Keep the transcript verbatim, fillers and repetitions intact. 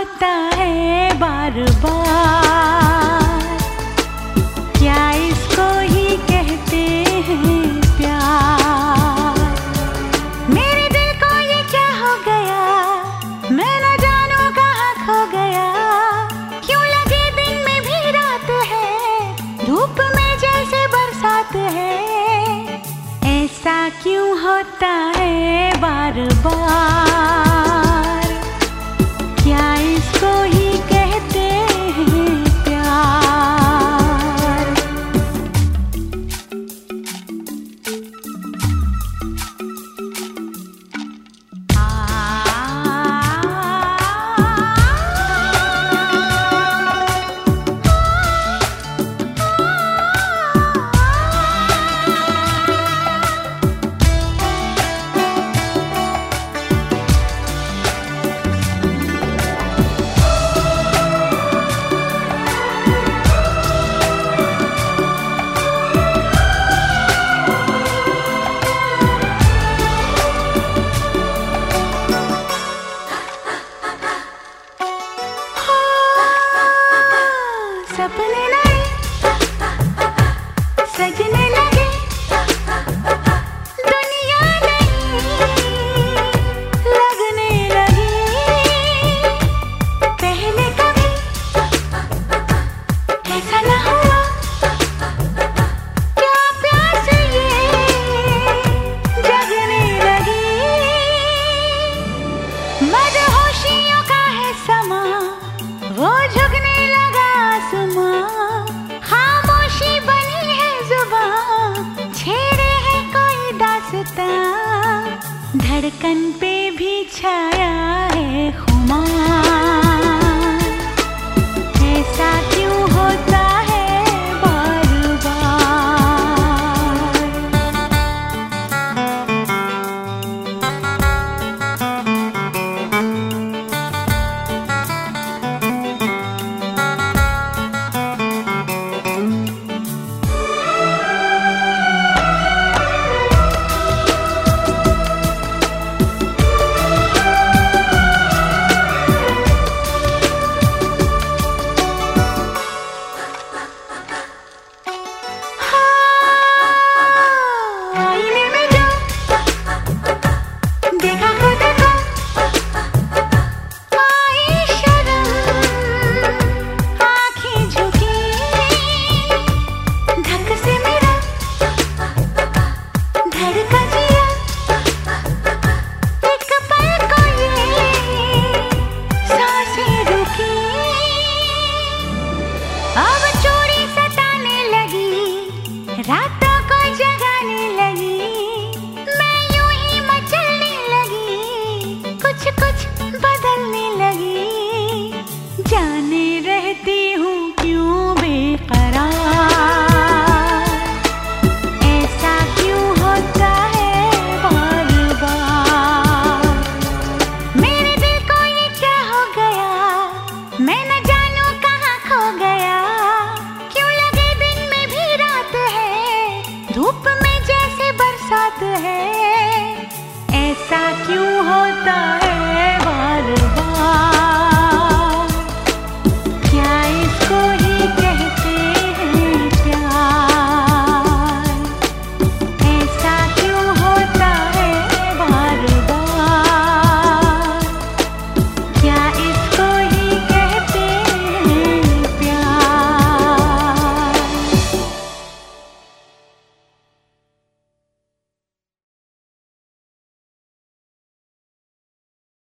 होता है बार बार, क्या इसको ही कहते हैं प्यार। मेरे दिल को ये क्या हो गया, मैं न जानू कहाँ खो गया। क्यों लगे दिन में भी रात है, धूप में जैसे बरसात है। ऐसा क्यों होता है बार बार, क्या इसको ही कहते हैं प्यार। सपने नए सजने लगे, दुनिया नई लगने लगी। पहले कभी ऐसा न हुआ, क्या प्यास ये जगने लगी। मदहोशियों का है समा, वो झुकने लगा आसमां। खामोशी बनी है जुबां, छेड़े है कोई दास्तां। धड़कन पे भी छाया है खुमार।